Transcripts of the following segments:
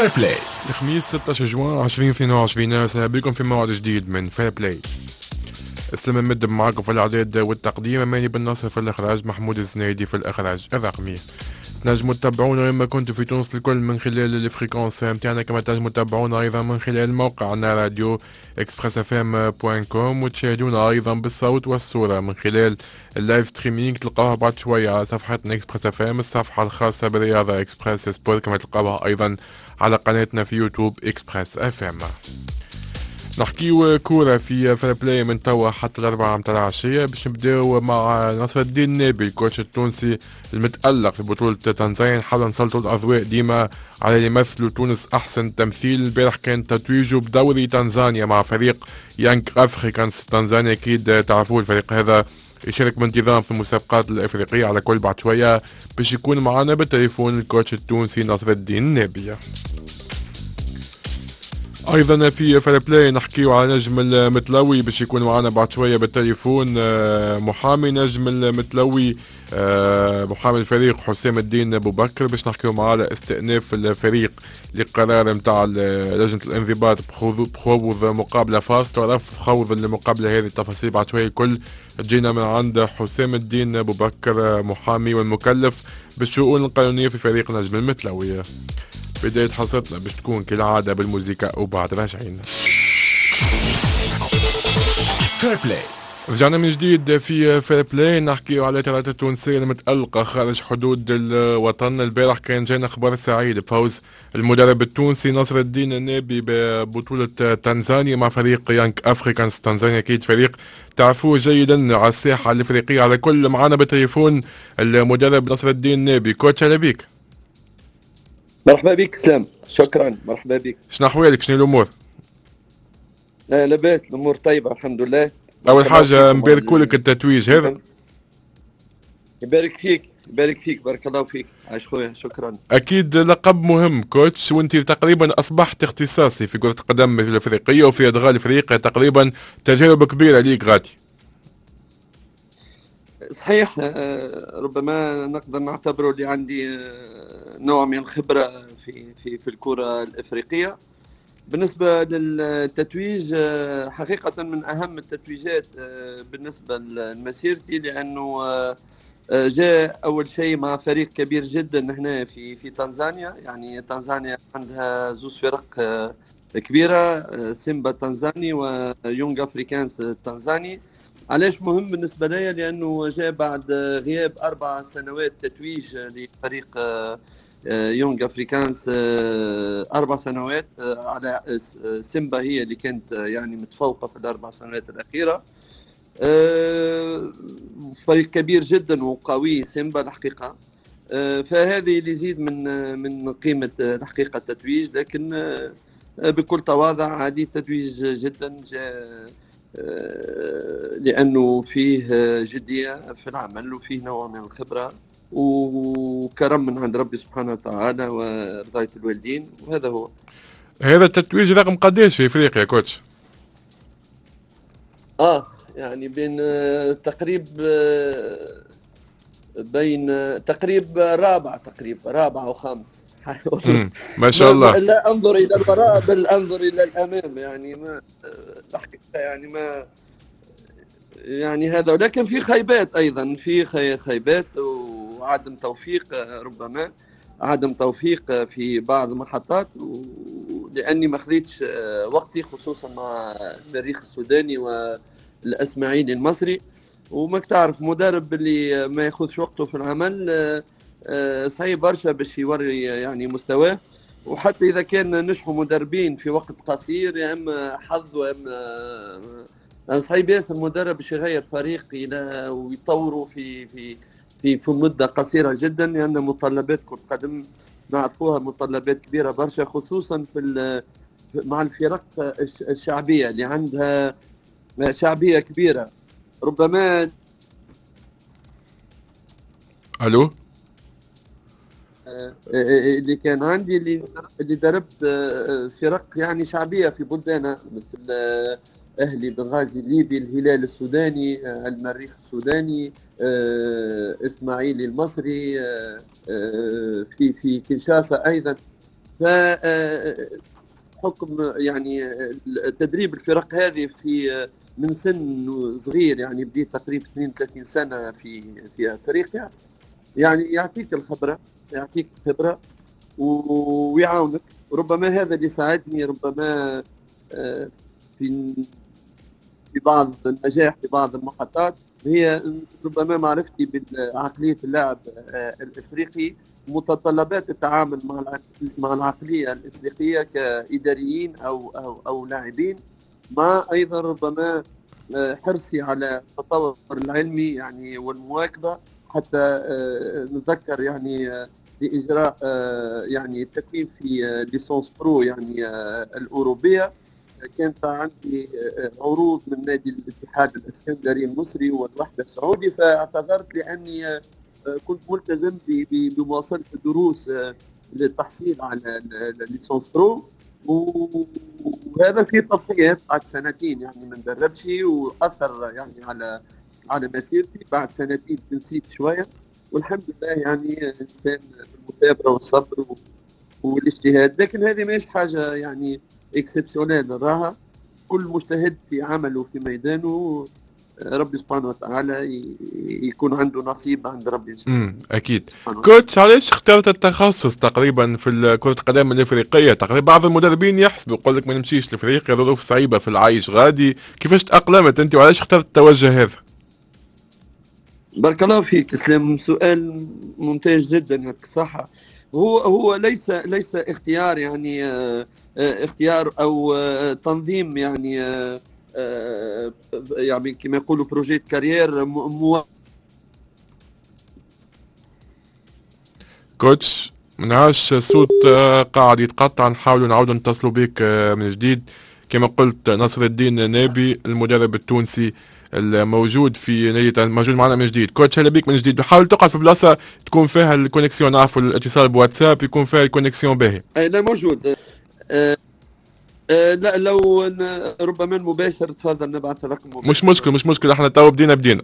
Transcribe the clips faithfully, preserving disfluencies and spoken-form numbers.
فير بلاي الخميس ستة عشر جوان ألفين واثنين وعشرين. اهلا بكم في موعد جديد من فير بلاي. اسلم المد معاكم في الاعداد والتقديم، اماني بن ناصر في الاخراج، محمود الزنيدي في الاخراج الرقمي. تنجموا تتابعونا لما كنتوا في تونس الكل من خلال الفريكونس نتاعنا، كما تنجموا تتابعونا ايضا من خلال موقعنا راديو اكسبريس اف ام بوان كوم، وتشاهدونا ايضا بالصوت والصوره من خلال اللايف ستريمينج. تلقاوها بعد شويه على صفحتنا اكسبريس اف ام، الصفحه الخاصه بالرياضه اكسبريس سبورت، كما تلقاوها ايضا على قناتنا في يوتيوب اكسبريس اف ام. نحكيو كورة في فير بلاي من توا حتى الأربعة متاع العشية، باش نبداو مع نصر الدين النابي الكوتش التونسي المتألق في بطولة تنزانيا. نحاول نسلطوا الأضواء ديما على اللي يمثلوا تونس أحسن تمثيل. البارح كان تتويجه بدوري تنزانيا مع فريق يانج أفريكانس تنزانيا، أكيد تعرفوا الفريق هذا يشارك بانتظام في المسابقات الأفريقية. على كل بعد شوية باش يكون معنا بالتليفون الكوتش التونسي نصر الدين النابي. ايضا في فير بلاي نحكيو على نجم المتلوي باش يكون معنا بعد شويه بالتليفون محامي نجم المتلوي، محامي الفريق حسام الدين ابو بكر، باش نحكيو معاه على استئناف الفريق لقرار نتاع لجنه الانضباط بخوض مقابله فاصله ورفض خوض المقابله هذه. التفاصيل بعد شويه الكل تجينا من عند حسام الدين ابو بكر، محامي والمكلف بالشؤون القانونيه في فريق نجم المتلوي. بداية حصتنا باش تكون كالعادة بالموسيقى وبعد راجعين. فير بلاي رجعنا من جديد في فير بلاي، نحكيو على الإطارات التونسية المتألقة خارج حدود الوطن. البارح كان جانا خبر سعيد بفوز المدرب التونسي نصر الدين النابي ببطولة تنزانيا مع فريق يانج أفريكانس تنزانيا. أكيد فريق تعرفوه جيدا على الساحة الإفريقية. على كل معنا بالتليفون المدرب نصر الدين النابي. كوتش على بيك. مرحبا بك سلام، شكرا. مرحبا بك. شنو احوالك؟ شنو الامور؟ لا لاباس، الامور طيبه الحمد لله. اول حاجه نباركولك التتويج هذا. يبارك فيك يبارك فيك بارك الله فيك. عايش خويا، شكرا. اكيد لقب مهم كوتش، وانت تقريبا اصبحت اختصاصي في كره القدم الافريقيه وفي ادغال افريقيا، تقريبا تجربه كبيره ليك غادي. صحيح، ربما نقدر نعتبره اللي عندي نوع من الخبره في في في الكره الافريقيه. بالنسبه للتتويج حقيقه من اهم التتويجات بالنسبه لمسيرتي، لانه جاء اول شيء مع فريق كبير جدا هنا في في تنزانيا. يعني تنزانيا عندها زوز فرق كبيره، سيمبا تنزاني ويونغ افريكانس تنزاني. علاش مهم بالنسبه لي؟ لانه جاء بعد غياب اربع سنوات تتويج لفريق يونغ افريكانس، اربع سنوات على سيمبا هي اللي كانت يعني متفوقه في الاربع سنوات الاخيره. فريق كبير جدا وقوي سيمبا الحقيقه، فهذه اللي يزيد من من قيمه الحقيقه التتويج. لكن بكل تواضع عادي التتويج جدا جاء لأنه فيه جدية في العمل وفيه نوع من الخبرة وكرم من عند ربي سبحانه وتعالى ورضاية الوالدين، وهذا هو. هذا التتويج رقم قديش في افريقيا كوتش؟ اه يعني بين تقريب بين تقريب رابع تقريب رابع وخامس. ما شاء الله. لا انظر الى الوراء بل انظر الى الامام. يعني ما الحقيقه يعني ما يعني هذا، ولكن في خيبات ايضا، في خيبات وعدم توفيق، ربما عدم توفيق في بعض المحطات، لاني ما خذيتش وقتي خصوصا مع المريخ السوداني والاسماعيلي المصري. وما تعرف مدرب اللي ما ياخذش وقته في العمل صعيب برشا باش يوري يعني مستواه. وحتى اذا كان نجحوا مدربين في وقت قصير، يا اما حظ واما صعيب ياسر المدرب باش يغير فريق الى ويطوروا في في في في مده قصيره جدا، لان متطلبات كره القدم نعرفوها متطلبات كبيره برشا، خصوصا في مع الفرق الشعبيه اللي عندها شعبيه كبيره. ربما الو اللي كان عندي اللي اللي دربت فرق يعني شعبيه في بلدانها، مثل اهلي بنغازي الليبي، الهلال السوداني، المريخ السوداني، اسماعيلي المصري، في في كينشاسا ايضا. ف حكم يعني تدريب الفرق هذه في من سن صغير، يعني بديت تقريبا اثنين وثلاثين سنه في في افريقيا، يعني يعطيك الخبره، يعطيك خبره ويعاونك. ربما هذا اللي ساعدني ربما في في بعض النجاح في بعض المحطات، هي ربما معرفتي بعقليه اللاعب الافريقي، متطلبات التعامل مع مع العقليه الافريقيه كاداريين او او او لاعبين، مع ايضا ربما حرصي على التطور العلمي يعني والمواكبه، حتى نتذكر يعني لاجراء يعني التكوين في ليسونس برو يعني الاوروبيه، كانت عندي عروض من نادي الاتحاد الاسكندري المصري والوحده السعودي، فاعتذرت لاني كنت ملتزم بمواصله الدروس للتحصيل على الليسونس برو، وهذا في تضحيات بعد سنتين يعني ما ندربش، واثر يعني على على مسيرتي. بعد سنتين نسيت شويه، والحمد لله يعني انسان بالمثابره والصبر والاجتهاد. لكن هذه ماهيش حاجه يعني اكسبسيونيل، راها كل مجتهد في عمله في ميدانه ربي سبحانه وتعالى يكون عنده نصيب عند ربي. امم اكيد. كوتش، علاش اخترت التخصص تقريبا في كرة القدم الافريقية؟ تقريبا بعض المدربين يحسبوا يقول لك ما نمشيش لافريقيا، ظروف صعيبة في العيش غادي، كيفاش تأقلمت انت وعلاش اخترت التوجه هذا؟ بارك الله فيك اسلام، سؤال ممتاز جدا، يعطيك الصحة. هو هو ليس ليس اختيار يعني اه اختيار او اه تنظيم يعني اه اه يعني كما يقولوا بروجيت كارير مو. كوتش منعاش الصوت قاعد يتقطع، نحاولوا نعاودوا نتصلوا بك من جديد. كما قلت نصر الدين نابي المدرب التونسي الموجود في نادي موجود معنا من جديد. كوتش هلا بيك من جديد، حاول تقعد في بلاصه تكون فيها الكونيكسيون، نعرفوا الاتصال بواتساب يكون فيها الكونيكسيون باهي. لا موجود. أه أه لا لو ربما مباشر تفضل نبعث رقم مباشر. مش مشكل مش مشكل احنا تو بدينا بدينا.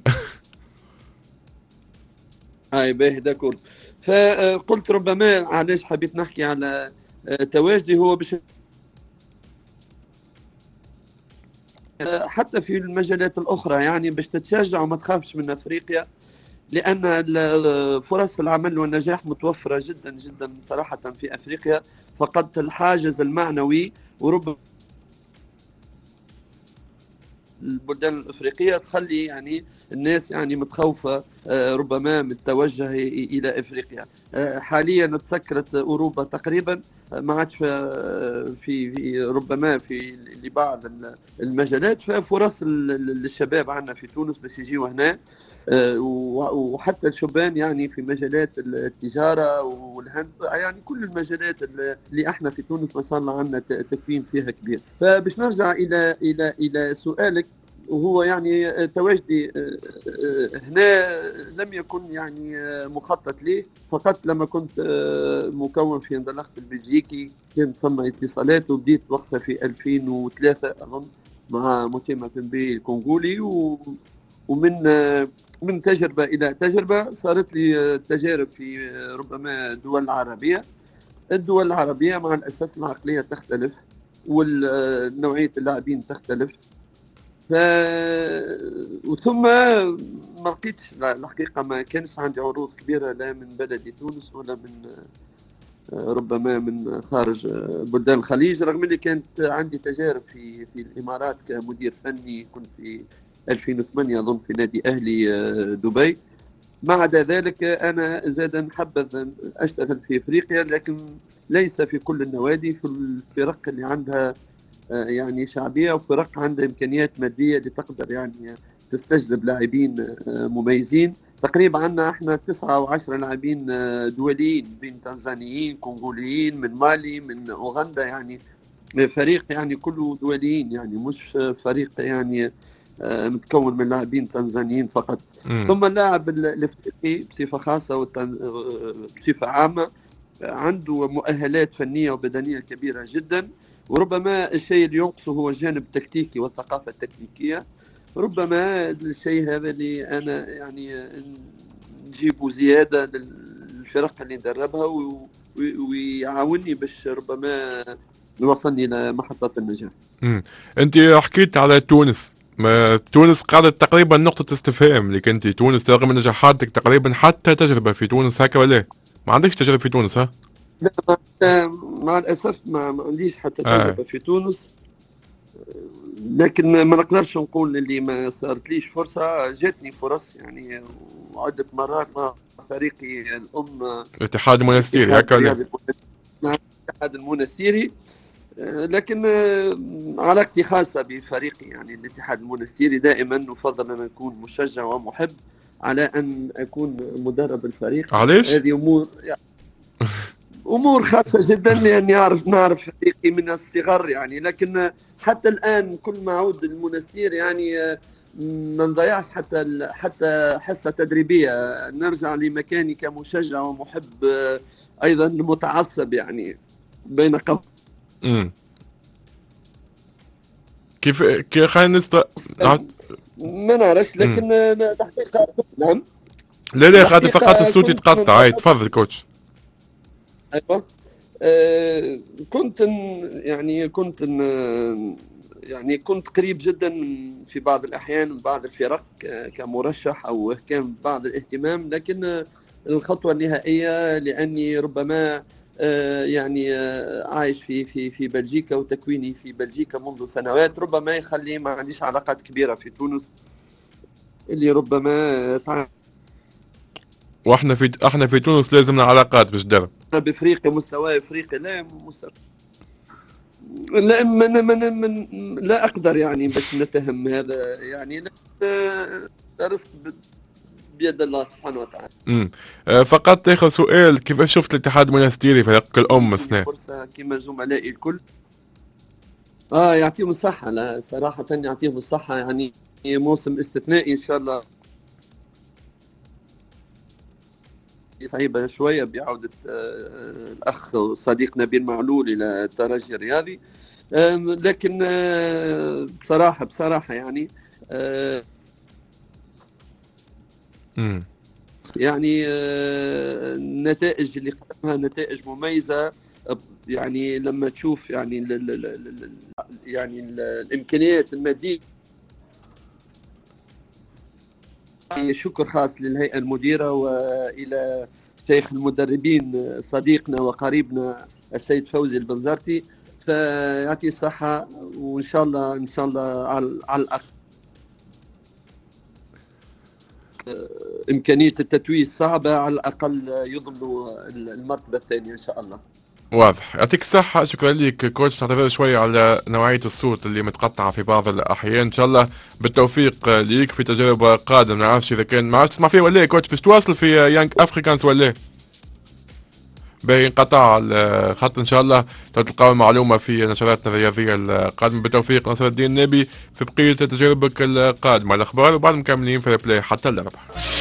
اي باهي داكور. فقلت ربما علاش حبيت نحكي على تواجدي، هو باش حتى في المجالات الأخرى يعني باش تتشجع وما تخافش من أفريقيا، لأن فرص العمل والنجاح متوفرة جدا جدا صراحة في أفريقيا، فقط الحاجز المعنوي. وربما البلدان الأفريقية تخلي يعني الناس يعني متخوفة ربما من التوجه إلى أفريقيا. حاليا تسكرت أوروبا تقريبا، ما عادش في, في ربما في لبعض المجالات، ففرص للشباب عندنا في تونس بس يجيوا هنا، وحتى الشبان يعني في مجالات التجارة والهندسة، يعني كل المجالات اللي احنا في تونس ما شاء الله عندنا تكوين فيها كبير. فباش نرجع إلى إلى إلى سؤالك، وهو يعني تواجدي هنا لم يكن يعني مخطط ليه، فقط لما كنت مكون في اندلخت البلجيكي كان ثم اتصالات، وبديت وقتها في ألفين وثلاثة أظن مع موتيما بي الكونغولي، ومن من تجربة إلى تجربة صارت لي تجارب في ربما دول العربية. الدول العربية مع الأسف العقلية تختلف والنوعية اللاعبين تختلف، ف وثم ما لقيتش الحقيقة، ما كانش عندي عروض كبيرة لا من بلدي تونس ولا من ربما من خارج بلدان الخليج، رغم اللي كانت عندي تجارب في في الإمارات كمدير فني، كنت في ألفين وثمانية أظن في نادي أهلي دبي. ما عدا ذلك أنا زادا حبذ أشتغل في إفريقيا، لكن ليس في كل النوادي، في الفرق اللي عندها يعني شعبية وفرق عندها إمكانيات مادية لتقدر يعني تستجلب لاعبين مميزين. تقريبا عندنا احنا تسعة أو عشرة لاعبين دوليين، بين تنزانيين كونغوليين من مالي من أوغندا، يعني فريق يعني كله دوليين، يعني مش فريق يعني متكون من لاعبين تنزانيين فقط. م. ثم اللاعب الافريقي بصفه خاصه وبصفه عامه عنده مؤهلات فنيه وبدنيه كبيره جدا، وربما الشيء اللي ينقصه هو الجانب التكتيكي والثقافه التكتيكيه. ربما الشيء هذا اللي انا يعني نجيبه زياده للفرق اللي ندربها، ويعاونني باش ربما يوصلني لمحطة النجاح. امم انت حكيت على تونس، ما تونس قعدت تقريبا نقطة استفهام لك انت. تونس رغم نجاحاتك تقريبا حتى تجربة في تونس هكا ولا ما عندكش تجربة في تونس؟ ها؟ لا مع الأسف ما, ما عنديش حتى تجربة آه. في تونس، لكن ما نقدرش نقول اللي ما صارتليش فرصة، جاتني فرص يعني عدة مرات مع فريقي الأم الاتحاد المنستيري هكا ولا؟ مع الاتحاد المنستيري، لكن علاقتي خاصة بفريقي يعني الاتحاد المنستيري. دائما نفضل أن أكون مشجع ومحب على أن أكون مدرب الفريق. علاش؟ هذه أمور يعني أمور خاصة جدا لأني أعرف نعرف فريقي من الصغر يعني، لكن حتى الآن كل ما أعود المنستير يعني ما نضيعش حتى حتى حصة تدريبية، نرجع لمكاني كمشجع ومحب أيضا متعصب يعني بين قوسين. امم كيف كيف خلينا نست ما نعرفش لكن الحقيقة نعم. لا لا خاطر فقط الصوت يتقطع. هاي تفضل كوتش. ايوه آه كنت يعني كنت يعني كنت قريب جدا في بعض الاحيان من بعض الفرق كمرشح او كان بعض الاهتمام، لكن الخطوه النهائيه لاني ربما آه يعني آه عايش في في في بلجيكا وتكويني في بلجيكا منذ سنوات ربما يخلي ما عنديش علاقات كبيره في تونس اللي ربما تعرف. واحنا في احنا في تونس لازمنا علاقات باش درب بافريقيا مستوى افريقيا لا مستوى لا من من من لا اقدر يعني باش نتهم هذا يعني رزق بيد الله سبحانه وتعالى. امم فقط تاخذ سؤال، كيف شفت الاتحاد المنستيري فريق الام السنه؟ فرصه كما زملائي الكل اه يعطيهم الصحه، لا صراحه يعطيهم الصحه يعني موسم استثنائي ان شاء الله. صعيبة شوية بعودة الأخ وصديق نبيل معلول إلى الترجي الرياضي، لكن بصراحة بصراحة يعني امم يعني النتائج اللي قدمها نتائج مميزة يعني لما تشوف يعني ال ال ال يعني ال الإمكانيات المادية. شكر خاص للهيئة المديرة وإلى شيخ المدربين صديقنا وقريبنا السيد فوزي البنزرتي، فيعطيه الصحة وإن شاء الله إن شاء الله على على الأقل إمكانية التتويج صعبة، على الأقل يضمنوا المرتبة الثانية إن شاء الله. واضح، يعطيك الصحة. شكرا لك كوتش. نعتذر شوية على نوعية الصوت اللي متقطعة في بعض الأحيان. إن شاء الله بالتوفيق ليك في تجربة قادمة. ما نعرفش إذا كان ما عادش تسمع فيه ولا كوتش باش تواصل في يانج أفريكانز ولا باقي انقطع الخط. إن شاء الله تلقاو المعلومة في نشراتنا الرياضية القادمة. بالتوفيق نصر الدين النبي في بقية تجاربك القادمة. الأخبار وبعد مكملين في بلاي حتى الأربعاء.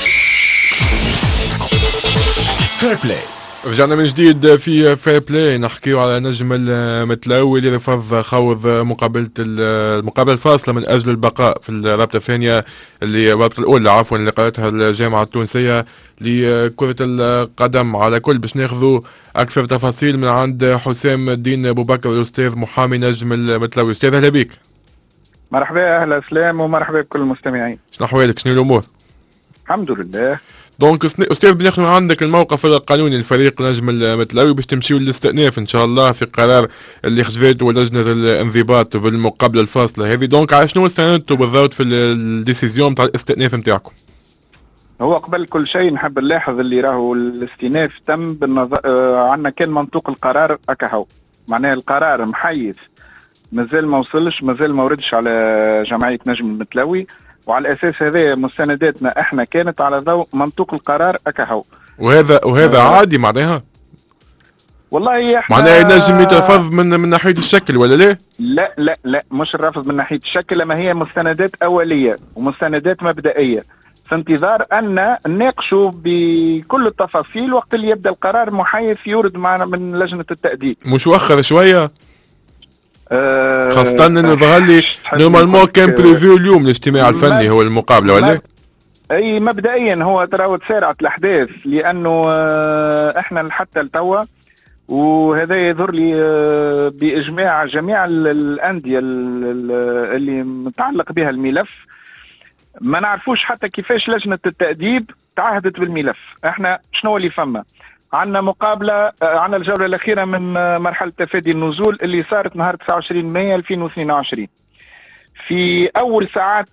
فير بلاي. رجعنا من جديد في فير بلاي نحكيو على نجم المتلاوي اللي رفض خوض مقابلة المقابلة الفاصلة من أجل البقاء في الرابطة الثانية اللي الرابطة الأولى عفوا اللي قرأتها الجامعة التونسية لكرة القدم. على كل باش ناخذوا أكثر تفاصيل من عند حسام الدين أبو بكر الأستاذ محامي نجم المتلاوي. أستاذ أهلا بك. مرحبا، أهلا سلام ومرحبا بكل المستمعين. شنو أحوالك؟ شنو الأمور؟ الحمد لله. دونك استاذ بناخذ عندك الموقف القانوني للفريق نجم المتلاوي باش تمشيو للاستئناف ان شاء الله في قرار اللي خذته لجنه الانضباط بالمقابله الفاصله هذه. دونك على شنو استندتوا بالضبط في الديسيزيون تاع الاستئناف نتاعكم؟ هو قبل كل شيء نحب نلاحظ اللي راهو الاستئناف تم بالنظر آه عندنا كان منطوق القرار اكاهو، معناه القرار محيث مازال ما وصلش، مازال ما وردش على جمعيه نجم المتلاوي، وعلى الاساس هذا مستنداتنا احنا كانت على ضوء منطوق القرار اكاهو. وهذا وهذا آه. عادي معناها؟ والله احنا معناها ينجم يترفض من من ناحيه الشكل ولا لا؟ لا لا لا مش الرفض من ناحيه الشكل، اما هي مستندات اوليه ومستندات مبدئيه في انتظار ان نناقشوا بكل التفاصيل وقت اللي يبدا القرار محيث يورد معنا من لجنه التأديب. مش وخر شويه؟ أه خاصة انه ظهر لي نورمالمون كان بريفيو اليوم الاجتماع الفني هو المقابلة ولا؟ اي مبدئيا هو تراو تسارعت الاحداث لانه احنا حتى لتوا وهذا يظهر لي باجماع جميع الانديه اللي متعلق بها الملف. ما نعرفوش حتى كيفاش لجنه التاديب تعهدت بالملف. احنا شنو اللي فما؟ عندنا مقابله، عندنا الجوله الاخيره من مرحله تفادي النزول اللي صارت نهار تسعة وعشرين مايو ألفين واثنين وعشرين. في اول ساعات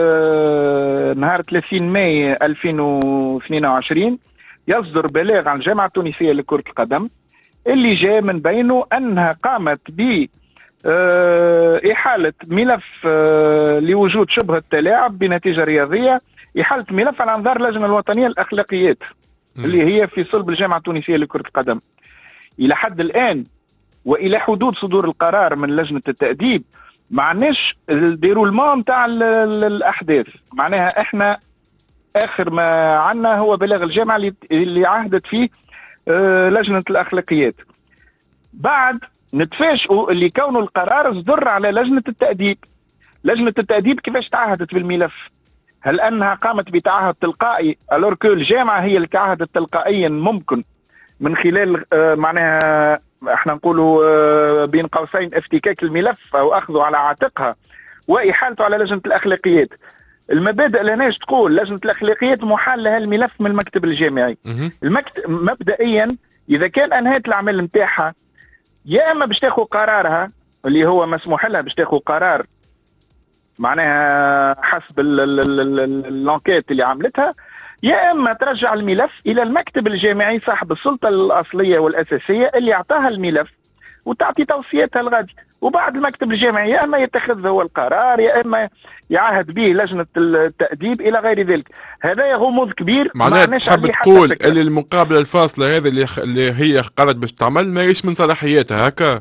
نهار ثلاثين مايو ألفين واثنين وعشرين يصدر بلاغ عن الجامعه التونسيه لكره القدم اللي جاء من بينه انها قامت ب إحالة ملف لوجود شبهة تلاعب بنتيجة رياضية، إحالة ملف على أنظار اللجنة الوطنية للأخلاقيات اللي هي في صلب الجامعة التونسية لكرة القدم. إلى حد الآن وإلى حدود صدور القرار من لجنة التأديب ما عندناش الديرولمون نتاع الأحداث. معناها إحنا آخر ما عندنا هو بلاغ الجامعة اللي عهدت فيه لجنة الأخلاقيات. بعد نتفاجئوا اللي كونه القرار صدر على لجنة التأديب. لجنة التأديب كيفاش تعهدت بالملف؟ هل أنها قامت بتعهد تلقائي الوركو الجامعة هي اللي تعهدت تلقائيا ممكن من خلال آه معناها احنا نقولوا آه بين قوسين افتكاك الملف أو أخذه على عاتقها وإحالته على لجنة الأخلاقيات. المبادئ لناش تقول لجنة الأخلاقيات محال لها الملف من المكتب الجامعي. المكتب مبدئيا إذا كان أنهت العمل نتاعها يا اما باش تاخذ قرارها اللي هو مسموح لها باش تاخذ قرار معناها حسب اللانكيت اللي عملتها، يا اما ترجع الملف الى المكتب الجامعي صاحب السلطه الاصليه والاساسيه اللي اعطاها الملف وتعطي توصيتها الغادي، وبعد المكتب الجامعي يا اما يتخذ هو القرار يا اما يعهد به لجنه التاديب الى غير ذلك. هذا غموض كبير. معناها تحب تقول اللي المقابله الفاصله هذه اللي, اللي هي قررت باش تعمل ما هيش من صلاحياتها هكا؟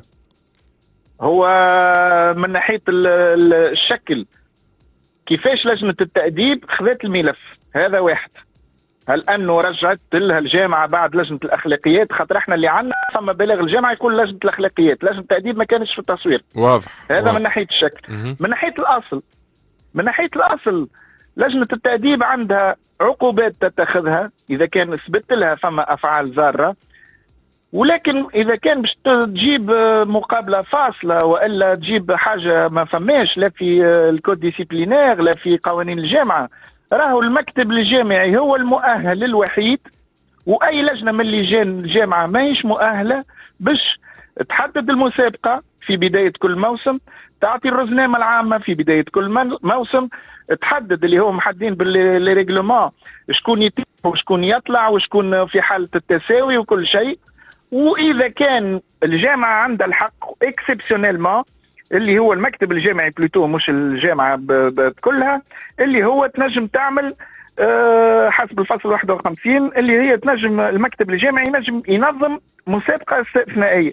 هو من ناحيه الشكل كيفاش لجنه التاديب خذت الملف هذا واحد. هل انه رجعت لها الجامعه بعد لجنه الاخلاقيات؟ خاطر احنا اللي عندنا ثم بلاغ الجامعه يقول لجنه الاخلاقيات، لجنه التاديب ما كانتش في التصوير. واضح. هذا واضح. من ناحيه الشكل. مه. من ناحيه الاصل من ناحيه الاصل لجنه التاديب عندها عقوبات تتخذها اذا كان اثبت لها فما افعال ضاره، ولكن اذا كان باش تجيب مقابله فاصله والا تجيب حاجه ما فماش لا في الكود ديسيبلينير لا في قوانين الجامعه، راهو المكتب الجامعي هو المؤهل الوحيد، واي لجنه من لجان الجامعه ماهيش مؤهله باش تحدد المسابقه في بدايه كل موسم، تعطي الرزنامه العامه في بدايه كل موسم، تحدد اللي هو محددين بالريغلومون شكون يتيح وشكون يطلع وشكون في حاله التساوي وكل شيء. واذا كان الجامعه عندها الحق اكسبسيونيلمون اللي هو المكتب الجامعي بلوتو مش الجامعه كلها اللي هو تنجم تعمل أه حسب الفصل واحد وخمسين اللي هي تنجم المكتب الجامعي ينجم ينظم مسابقه استثنائيه.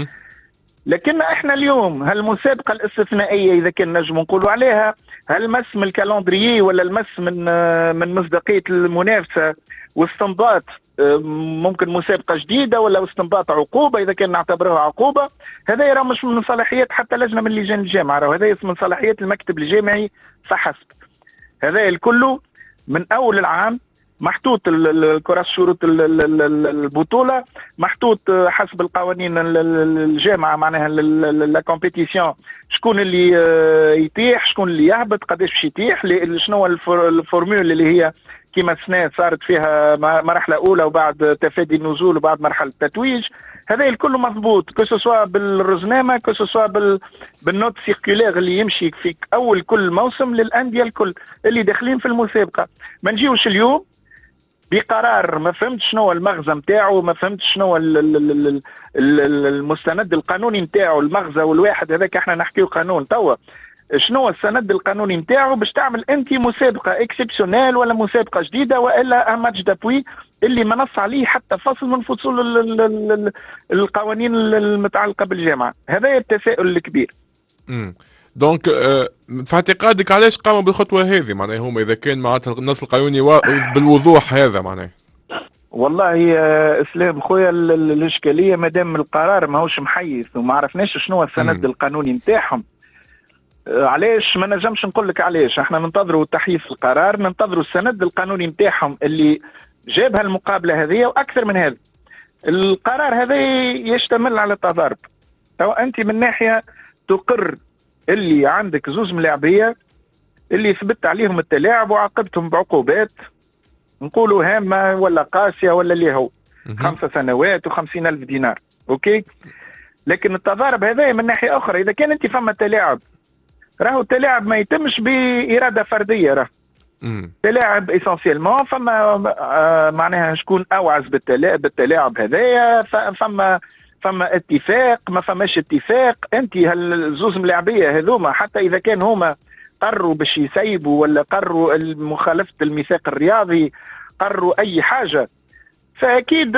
لكن احنا اليوم هالمسابقه الاستثنائيه اذا كان نجم نقولوا عليها هل مس من الكالندريي ولا المس من من مصداقيه المنافسه واستنباط ممكن مسابقه جديده ولا استنباط عقوبه اذا كان نعتبرها عقوبه، هذا يرى مش من صلاحيات حتى لجنه من لجان الجامعه، راهو هذا من صلاحيات المكتب الجامعي فحسب. هذا الكل من اول العام محطوط الكراسي شروط البطوله محطوط حسب القوانين الجامعه معناها لا كومبيتيسيون شكون اللي يتيح شكون اللي يهبط قداش باش يتيح شنو الفورمول اللي هي كما سنة صارت فيها مرحله اولى وبعد تفادي النزول وبعد مرحله التتويج. هذا الكل مضبوط كو سوسوا بالرزنامه كو سوسوا بال بالنوت سيركولير اللي يمشي في اول كل موسم للانديه الكل اللي داخلين في المسابقه. ما نجيوش اليوم بقرار ما فهمت شنو المغزى نتاعو ما فهمت شنو المستند القانوني نتاعو المغزى والواحد هذاك احنا نحكيو قانون توا شنو السند القانوني نتاعو باش تعمل انت مسابقه اكسبسيونيل ولا مسابقه جديده والا ان ماتش دابوي اللي ما نص عليه حتى فصل من فصول القوانين المتعلقه بالجامعه. هذا التساؤل الكبير. امم دونك آه في اعتقادك علاش قاموا بالخطوه هذه؟ معناها هما اذا كان معناتها النص القانوني بالوضوح هذا معناها والله يا اسلام خويا الاشكاليه مادام القرار ماهوش محيث وما عرفناش شنو السند القانوني نتاعهم علاش ما نجمش نقول لك علاش. احنا ننتظروا تحييث القرار ننتظروا السند القانوني نتاعهم اللي جابها المقابله هذه واكثر من هذا. القرار هذا يشتمل على التضارب. تو انت من ناحيه تقر اللي عندك زوز ملاعبيه اللي ثبت عليهم التلاعب وعاقبتهم بعقوبات نقولوا هامه ولا قاسيه ولا اللي هو خمسة سنوات وخمسين ألف دينار، اوكي. لكن التضارب هذا من ناحيه اخرى، اذا كان انت فما تلاعب، راهو التلاعب ما يتمش باراده فرديه، راه تلاعب اسونسيلمون فما آه معناها شكون اوعز بالتلاعب بالتلاعب هذايا، فما فما اتفاق ما فماش اتفاق. انت هالزوز ملاعبيه هذوما حتى اذا كان هما قرروا باش يسيبوا ولا قرروا مخالفه الميثاق الرياضي، قرروا اي حاجه، فاكيد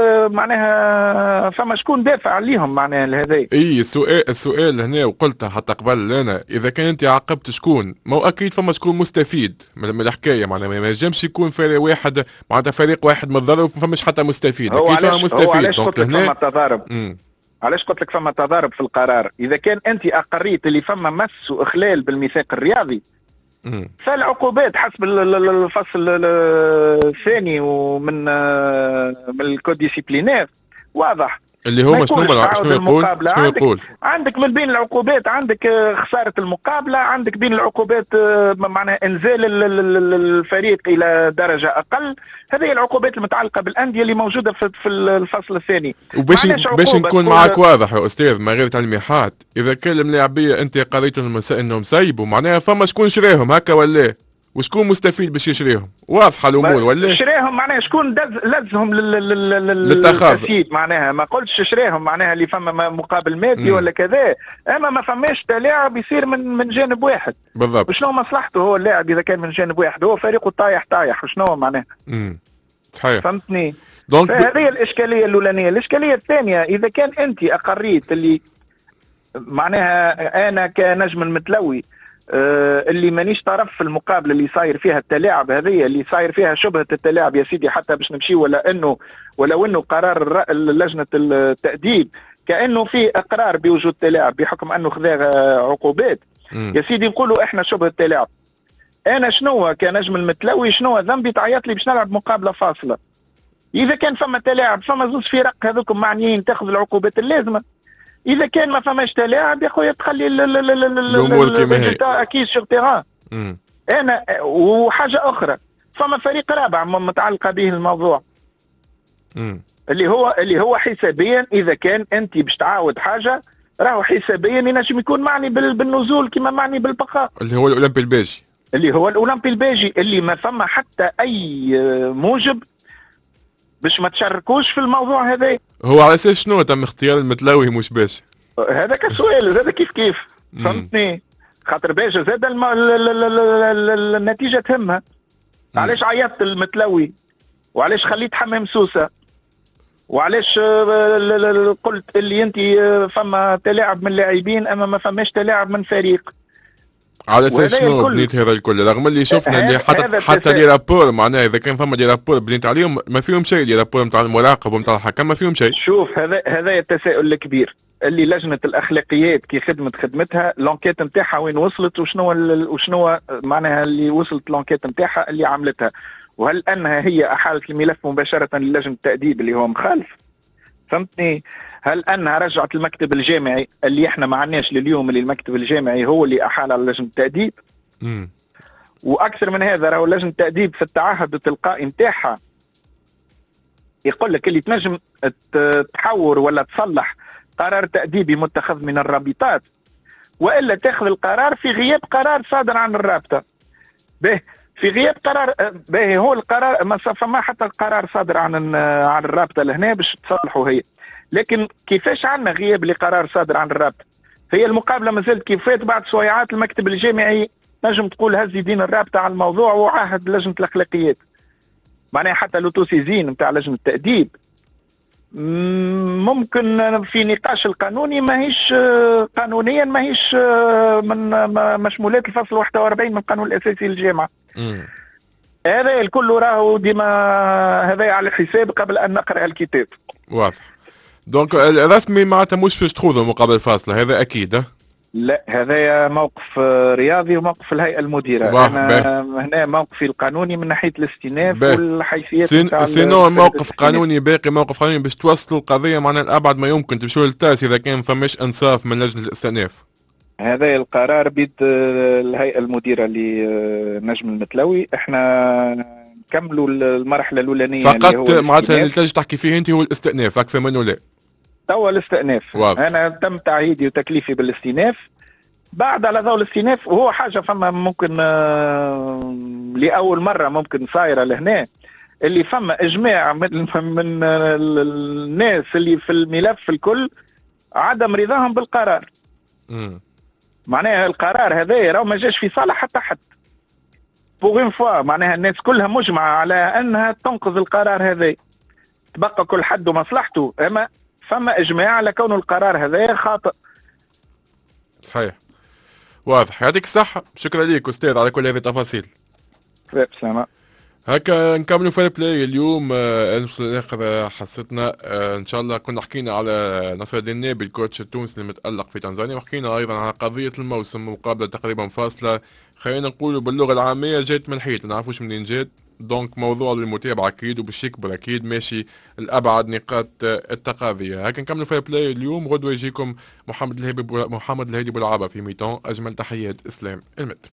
معناها فما شكون دافع عليهم معناها لهذا. اي السؤال السؤال هنا وقلتها حتى قبل انا، اذا كان انت عاقبت شكون، ما هو اكيد فما شكون مستفيد من الحكايه، معناها ما ينجمش يكون فريق واحد معناتها فريق واحد متضرر وفماش حتى مستفيد. هو اكيد فما مستفيد. هو علاش قلت لك فما تضارب؟ علاش قلت لك فما تضارب في القرار؟ اذا كان انت اقريت اللي فما مس واخلال بالميثاق الرياضي، مم. فالعقوبات حسب الفصل الثاني ومن من الكود ديسيبلينير واضح اللي هو شنو شنو يقول شنو يقول عندك من بين العقوبات عندك خسارة المقابلة، عندك بين العقوبات معناها انزال الفريق الى درجة اقل. هذه العقوبات المتعلقة بالاندية اللي موجودة في الفصل الثاني. وباش باش نكون معك واضح يا استاذ من غير تلميحات، اذا كان الملاعبية انت قريتهم انهم سيبوا معناها فما شكون شراهم هكا ولا وشكون مستفيد باش يشريهم؟ واضحه الامور ولا؟ شراهم معناها شكون لزهم للتسييب، معناها ما قلتش شراهم معناها اللي فما مقابل مادي ولا كذا، اما ما فماش تلاعب يصير من من جانب واحد. بالضبط. وشنو مصلحته هو اللاعب اذا كان من جانب واحد؟ هو فريقه طايح طايح، وشنو معناها؟ امم صحيح. فهمتني؟ دونك هذه الاشكاليه الاولانيه. الاشكاليه الثانيه، اذا كان انت اقريت اللي معناها انا كنجم المتلوي آه اللي مانيش طرف في المقابله اللي صاير فيها التلاعب هذه، اللي صاير فيها شبهه التلاعب يا سيدي، حتى باش نمشي ولا انه ولو انه قرار لجنه التاديب كانه في اقرار بوجود تلاعب بحكم انه خذا عقوبات. م. يا سيدي نقولوا احنا شبهه تلاعب، انا شنو كنجم المتلوي شنو ذنبي تعيط لي باش نلعب مقابله فاصله؟ اذا كان فما تلاعب فما زوج فرق هذوكم معنيين تاخذ العقوبات اللازمه. اذا كان ما فماش تلاعب يا خويا تخلي الامور كيما هي اكيد سيغ تيران. انا وحاجه اخرى، فما فريق رابع متعلقه به الموضوع مم. اللي هو اللي هو حسابيا اذا كان انت باش تعاود حاجه راهو حسابيا ينجم يكون معني بالنزول كما معني بالبقاء، اللي هو الاولمبي الباجي اللي هو الاولمبي الباجي اللي ما فما حتى اي موجب باش ما تشاركوش في الموضوع هذا. هو على اساس شنو تم اختيار المتلوي مش باش؟ هذا كسؤال، هذا كيف كيف فهمتني؟ خاطر باجا زاد الم... النتيجه تهمها. علاش عيطت المتلوي؟ وعلاش خليت حمام سوسه؟ وعلاش قلت اللي انت فما تلاعب من لاعبين اما ما فماش تلاعب من فريق؟ على اساس شنو بنيت هذا الكل؟ رغم اللي شفنا اللي حتى حتى لي رابور معناها اذا كان فما دي رابور بنيت عليهم ما فيهم شيء، لي رابور نتاع المراقب ونتاع الحكم ما فيهم شيء. شوف هذا هذا التساؤل الكبير اللي لجنه الاخلاقيات كي خدمت خدمتها لونكيت نتاعها وين وصلت، وشنو وشنو معناها اللي وصلت لونكيت نتاعها اللي عملتها، وهل انها هي احالت الملف مباشره للجنه التاديب اللي هو مخالف؟ فهمتني؟ هل انها رجعت المكتب الجامعي اللي احنا ما عندناش لليوم، اللي المكتب الجامعي هو اللي احال على لجنه التاديب؟ امم واكثر من هذا راهو لجنه التاديب في التعهد التلقائي نتاعها يقول لك اللي تنجم تحور ولا تصلح قرار تأديبي متخذ من الرابطات والا تاخذ القرار في غياب قرار صادر عن الرابطه. به في غياب قرار به هو القرار ما فما حتى القرار صادر عن عن الرابطه لهنا باش تصلحوا هي، لكن كيفاش عندنا غياب لقرار صادر عن الرابطه؟ هي المقابله ما زالت كيف فات بعد سويعات المكتب الجامعي نجم تقول هز يدين الرابطه على الموضوع وعاهد لجنه الاخلاقيات، معناها حتى لوتوسيزين نتاع لجنه التأديب ممكن في نقاش القانوني ماهيش قانونيا ماهيش من مشمولات الفصل واحد وأربعين من القانون الاساسي للجامعه. هذا الكل راهو ديما هذا على الحساب قبل ان نقرا الكتاب. واضح. دونك الرسمي معناتها مش فاش تخوضوا مقابل فاصله هذا اكيد. لا هذا موقف رياضي وموقف الهيئه المديره. انا هنا موقفي القانوني من ناحيه الاستئناف والحيثيات سين سينو موقف قانوني باقي موقف قانوني باش توصلوا القضيه معنا لابعد ما يمكن تمشوا للتاس اذا كان فماش انصاف من لجنه الاستئناف. هذا القرار بيد الهيئه المديره لنجم المتلوي. احنا نكملوا المرحله الاولانيه فقط معناتها اللي تجي تحكي فيه انت هو الاستئناف اكثر منه لا. توا الاستئناف واضح. انا تم تعهيدي وتكليفي بالاستئناف. بعد على ضوء الاستئناف وهو حاجه فما ممكن آه لاول مره ممكن صايره لهنا اللي فما اجماع من, من الناس اللي في الملف الكل عدم رضاهم بالقرار. امم معناها القرار هذا راه ما جاش في صالح حتى حد. بوغ اون فوا معناها الناس كلها مجمعه على انها تنقذ القرار هذا. تبقى كل حد ومصلحته، اما فما اجماع على كون القرار هذا خاطئ. صحيح واضح. يعطيك الصحة، شكرا ليك أستاذ على كل هذه التفاصيل. سلامة. هكا نكملوا في البلاي اليوم. آه الاخر حصتنا آه ان شاء الله كنا حكينا على نصر الدين نابي الكوتش التونسي المتألق في تنزانيا، وحكينا ايضا على قضية الموسم، مقابلة تقريبا فاصلة خلينا نقولوا باللغة العامية جات من الحيط، ما نعرفوش منين جات. دونك موضوع للمتابعة اكيد وباش يكبر اكيد ماشي الابعد نقاط التقاضية. هكا نكملوا في البلاي اليوم. غدوة يجيكم محمد الهادي محمد الهادي بولعابة في ميتون. اجمل تحيات اسلام المت.